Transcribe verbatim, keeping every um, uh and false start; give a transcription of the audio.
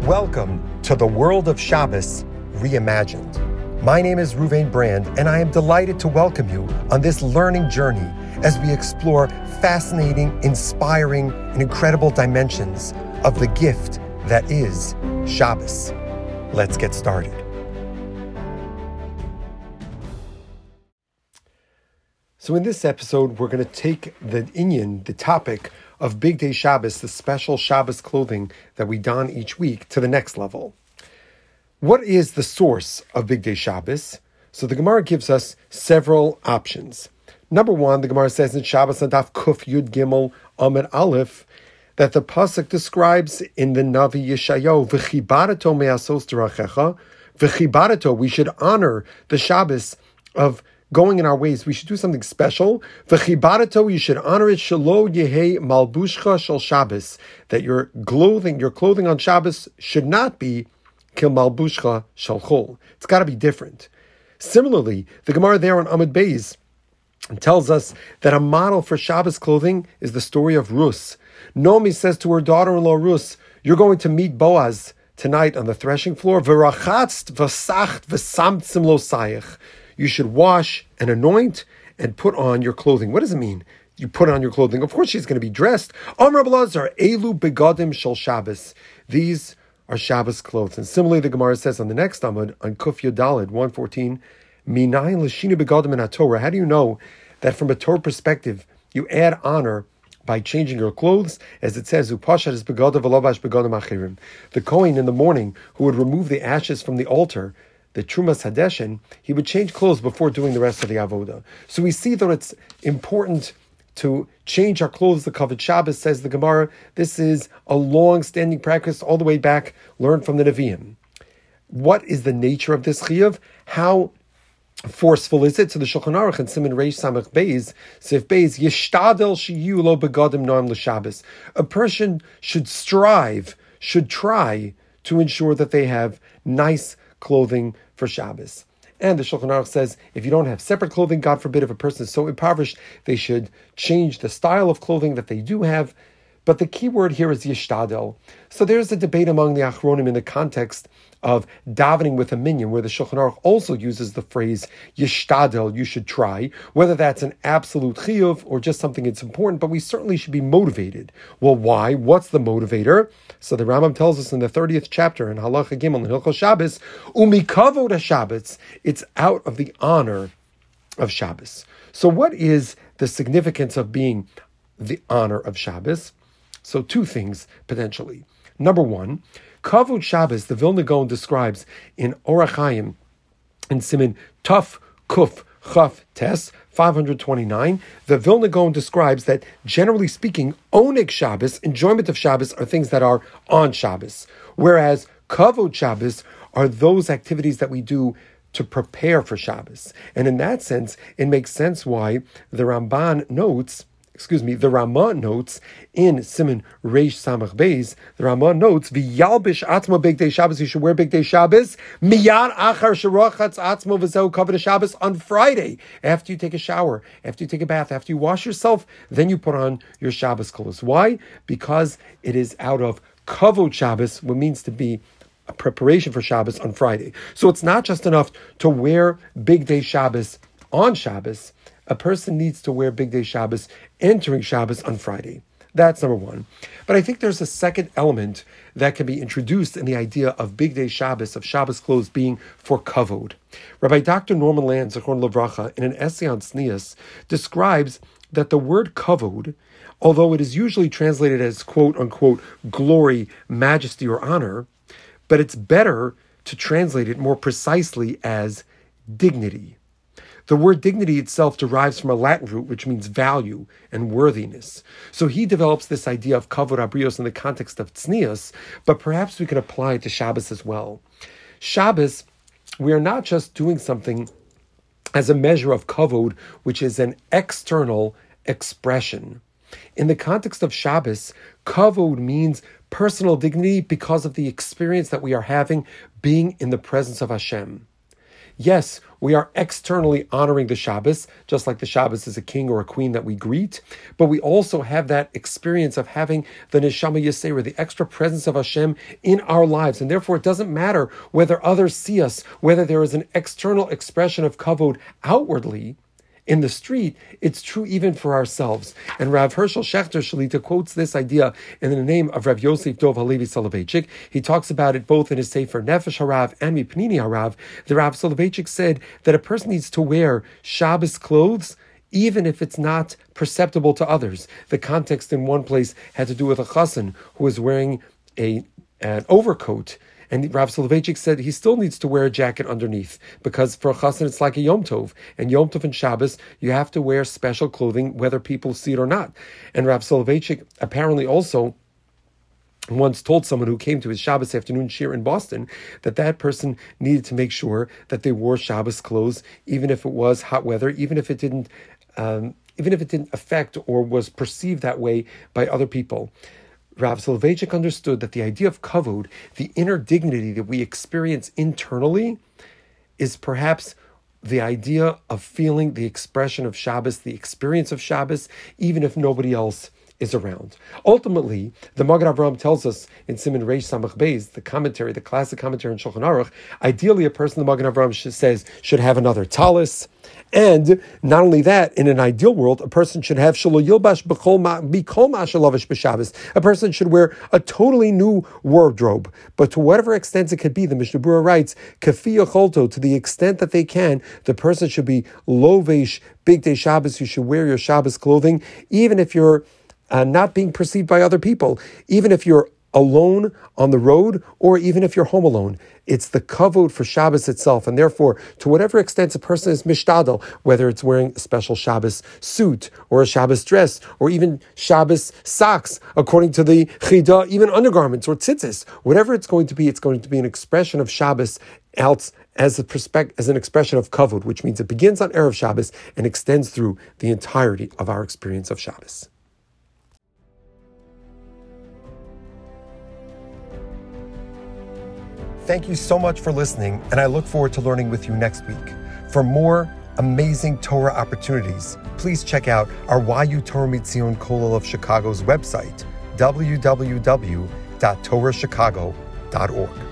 Welcome to the world of Shabbos reimagined. My name is Ruvain Brand, and I am delighted to welcome you on this learning journey as we explore fascinating, inspiring, and incredible dimensions of the gift that is Shabbos. Let's get started. So in this episode, we're going to take the inyan, the topic of Bigdei Shabbos, the special Shabbos clothing that we don each week, to the next level. What is the source of Bigdei Shabbos? So the Gemara gives us several options. Number one, the Gemara says in Shabbos Adaf Kuf Yud Gimel Amid Aleph that the pasuk describes in the Navi Yeshayahu, V'chibarato me'asos derachecha, V'chibarato, we should honor the Shabbos of going in our ways. We should do something special. V'chibarato, you should honor it. Shelo yehei malbushcha shel Shabbos, that your clothing, your clothing on Shabbos should not be kil malbushcha shel chol. It's got to be different. Similarly, the Gemara there on Amud Beis tells us that a model for Shabbos clothing is the story of Rus. Naomi says to her daughter-in-law Rus, "You're going to meet Boaz tonight on the threshing floor. V'rachatzt v'sacht v'samtzim lo sayich." You should wash and anoint and put on your clothing. What does it mean? You put on your clothing. Of course, she's going to be dressed. Amar Blazar, Elu begadim shel Shabbos. These are Shabbos clothes. And similarly, the Gemara says on the next Amud, on Kuf Yodalid one fourteen, Minayin l'shinu begadim in Torah. How do you know that from a Torah perspective, you add honor by changing your clothes? As it says, Upashat is begadav v'lovash begadim achirim. The Kohen in the morning who would remove the ashes from the altar, the Trumas Hadeshin, he would change clothes before doing the rest of the Avodah. So we see that it's important to change our clothes. The Kavod Shabbos, says the Gemara, this is a long-standing practice all the way back, learned from the Nevi'im. What is the nature of this chiyuv? How forceful is it? So the Shulchan Aruch and Siman Reish Samach Beis, Sif Beis, Yishtadel shiyu lo begadim noam l'Shabbos. A person should strive, should try to ensure that they have nice clothing for Shabbos. And the Shulchan Aruch says, if you don't have separate clothing, God forbid, if a person is so impoverished, they should change the style of clothing that they do have. But the key word here is yishtadel. So there's a debate among the Achronim in the context of davening with a minyan, where the Shulchan Aruch also uses the phrase yishtadel, you should try, whether that's an absolute chiyuv or just something that's important, but we certainly should be motivated. Well, why? What's the motivator? So the Rambam tells us in the thirtieth chapter in Halacha Gimel in Hilchos Shabbos, umikavod Shabbos, it's out of the honor of Shabbos. So what is the significance of being the honor of Shabbos? So two things, potentially. Number one, Kavod Shabbos, the Vilna Gaon describes in Orach Chaim, in Siman Tuf Kuf Chaf Tes, five twenty-nine, the Vilna Gaon describes that, generally speaking, Oneg Shabbos, enjoyment of Shabbos, are things that are on Shabbos, whereas Kavod Shabbos are those activities that we do to prepare for Shabbos. And in that sense, it makes sense why the Ramban notes, excuse me, the Ramah notes in Siman Reish Samach Beis, the Ramah notes, V'yalbish atzmo bigdei Shabbos, you should wear bigdei Shabbos, miyad achar sherochatz atzmo v'zeu kavod Shabbos, on Friday, after you take a shower, after you take a bath, after you wash yourself, then you put on your Shabbos clothes. Why? Because it is out of kavod Shabbos, what means to be a preparation for Shabbos on Friday. So it's not just enough to wear bigdei Shabbos on Shabbos. A person needs to wear Bigdei Shabbos entering Shabbos on Friday. That's number one. But I think there's a second element that can be introduced in the idea of Bigdei Shabbos, of Shabbos clothes being for kavod. Rabbi Doctor Norman Land, Zichron Livracha, in an essay on Tznius, describes that the word kavod, although it is usually translated as quote-unquote glory, majesty, or honor, but it's better to translate it more precisely as dignity. The word dignity itself derives from a Latin root, which means value and worthiness. So he develops this idea of kavod abrios in the context of tznius, but perhaps we could apply it to Shabbos as well. Shabbos, we are not just doing something as a measure of kavod, which is an external expression. In the context of Shabbos, kavod means personal dignity because of the experience that we are having being in the presence of Hashem. Yes, we are externally honoring the Shabbos, just like the Shabbos is a king or a queen that we greet, but we also have that experience of having the Neshama Yisera, the extra presence of Hashem in our lives. And therefore, it doesn't matter whether others see us, whether there is an external expression of kavod outwardly in the street, it's true even for ourselves. And Rav Hershel Shechter Shalita quotes this idea in the name of Rav Yosef Dov Halevi Soloveitchik. He talks about it both in his Sefer Nefesh Harav and Mipnini Harav. The Rav Soloveitchik said that a person needs to wear Shabbos clothes even if it's not perceptible to others. The context in one place had to do with a chassan who was wearing a an overcoat. And Rav Soloveitchik said he still needs to wear a jacket underneath, because for a chassan it's like a Yom Tov. And Yom Tov and Shabbos, you have to wear special clothing whether people see it or not. And Rav Soloveitchik apparently also once told someone who came to his Shabbos afternoon shir in Boston that that person needed to make sure that they wore Shabbos clothes, even if it was hot weather, even if it didn't, um, even if it didn't affect or was perceived that way by other people. Rav Soloveitchik understood that the idea of kavod, the inner dignity that we experience internally, is perhaps the idea of feeling the expression of Shabbos, the experience of Shabbos, even if nobody else is around. Ultimately, the Magen Avraham tells us in Siman Reish Samach Beis, the commentary, the classic commentary in Shulchan Aruch, ideally a person, the Magen Avraham says, should have another talis. And not only that, in an ideal world, a person should have shelo yilbash b'kol ma shelavish b'Shabbos. A person should wear a totally new wardrobe. But to whatever extent it could be, the Mishnah Berurah writes, kafi yacholto, to the extent that they can, the person should be lovesh bigdei Shabbos. You should wear your Shabbos clothing, even if you're Uh, not being perceived by other people, even if you're alone on the road, or even if you're home alone. It's the kavod for Shabbos itself, and therefore, to whatever extent a person is mishtadel, whether it's wearing a special Shabbos suit, or a Shabbos dress, or even Shabbos socks, according to the chida, even undergarments or tzitzis, whatever it's going to be, it's going to be an expression of Shabbos else as a perspective, as an expression of kavod, which means it begins on Erev Shabbos and extends through the entirety of our experience of Shabbos. Thank you so much for listening, and I look forward to learning with you next week. For more amazing Torah opportunities, please check out our Y U Torah Mitzion Kollel of Chicago's website, w w w dot torah chicago dot org.